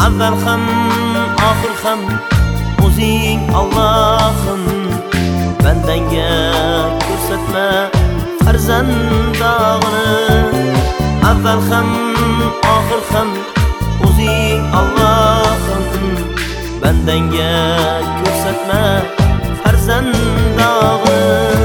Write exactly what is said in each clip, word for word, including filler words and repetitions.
avval ham oxir ham o'zing Allohim. Bandanga ko'rsatma farzandog'ini, avval ham oxir ham o'zing Allohim. Bandanga ko'rsatma farzandog'ini.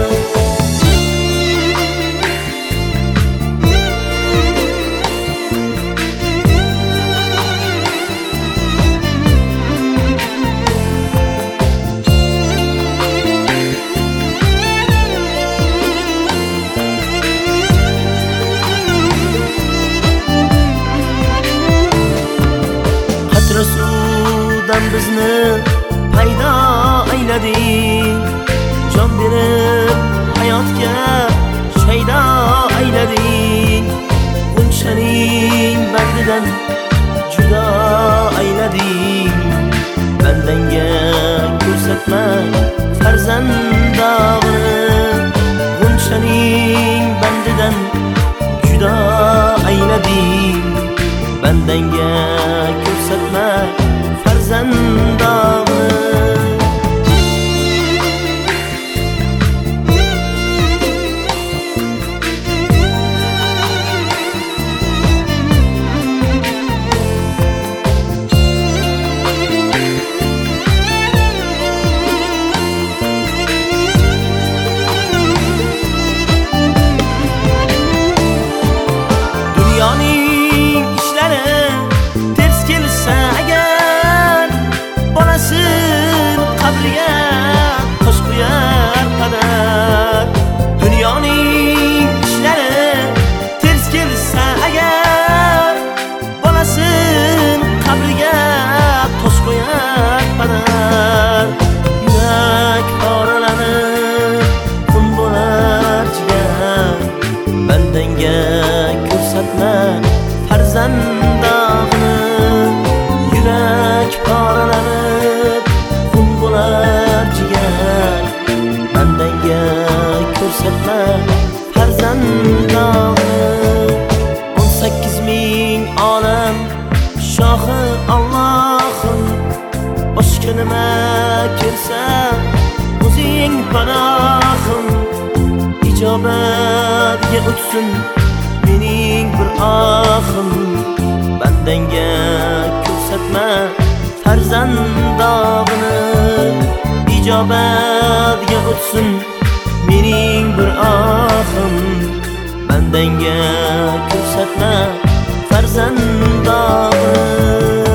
Suvdan bizni paydo aylading, jon berib hayotga shaydo aylading. G'unchaning bandidan judo aylading. Bandanga ko'rsatma farzandog'ini, g'unchaning bandidan judo aylading. Bandanga ko'rsatma farzandog'ini. Dunyoning ishlari ters kelsa agar, bolasin qabriga tosh qo'yar qadar. Dunyoning ishlari ters kelsa agar, bolasin qabriga tosh qo'yar qadar. Yurak poralanib xun bo'lar jigar, bandanga ko'rsatma farzandog'ini. Yurak poralanib xun bo'lar jigar, bandanga ko'rsatma farzandog'ini. O'n sakkiz ming olam shohi Allohim, boshqa nima kelsa o'zing panohim. Ijobatga o'tsin mening bir ohim, bandanga ko'rsatma farzandog'ini. Ijobatga o'tsin mening bir ohim, bandanga ko'rsatma farzandog'ini.